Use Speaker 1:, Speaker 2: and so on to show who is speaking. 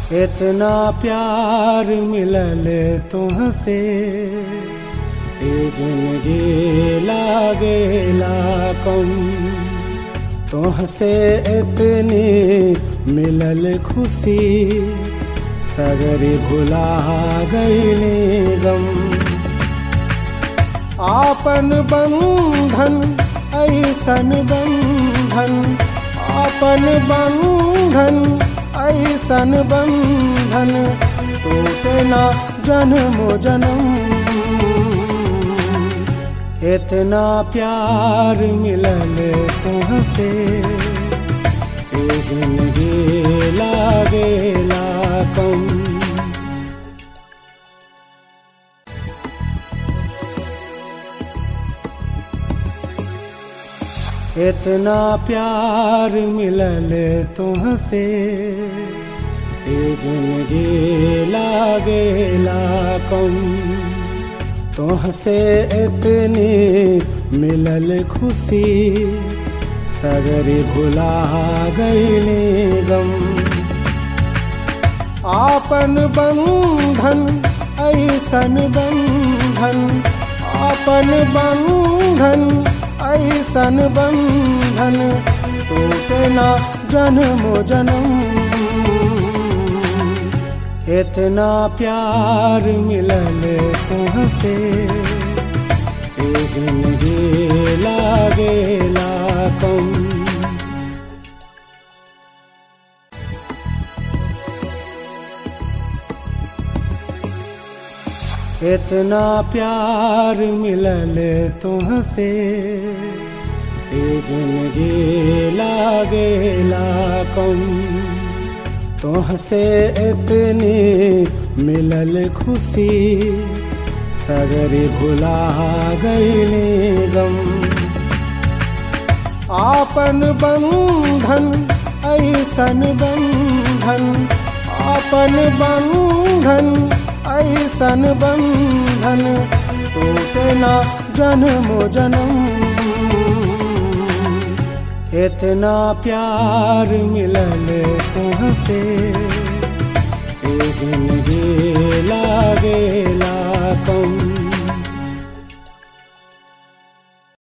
Speaker 1: इतना प्यार मिलल तुमसे ए जिंदगी लागेला कम। तुमसे इतनी मिलल खुशी सगरी भुला गईली गम। आपन बंधन ऐसन बंधन, आपन बंधन ऐसन बंधन टूटे ना जन्मो जन्म। इतना प्यार मिलल तुमसे ए जिंदगी लागेला कम। इतना प्यार मिलल तुमसे ए जिंदगी लागेला कम। तुमसे इतनी मिलल खुशी सगरी भुला गईली गम। आपन बंधन ऐसन बंधन, आपन बंधन ऐसन बंधन टूटे ना जन्मो जन्म। इतना प्यार मिलल तुमसे ए जिंदगी लागेला कम। इतना प्यार मिलल तुमसे ए जिंदगी लागेला कम। तुमसे इतनी मिलल खुशी सगरी भुला गईली गम। आपन बंधन ऐसन बंधन, आपन बंधन ऐसन बंधन टूटे ना जन्मो जन्म। इतना प्यार मिलल तुमसे ए जिंदगी लागेला कम।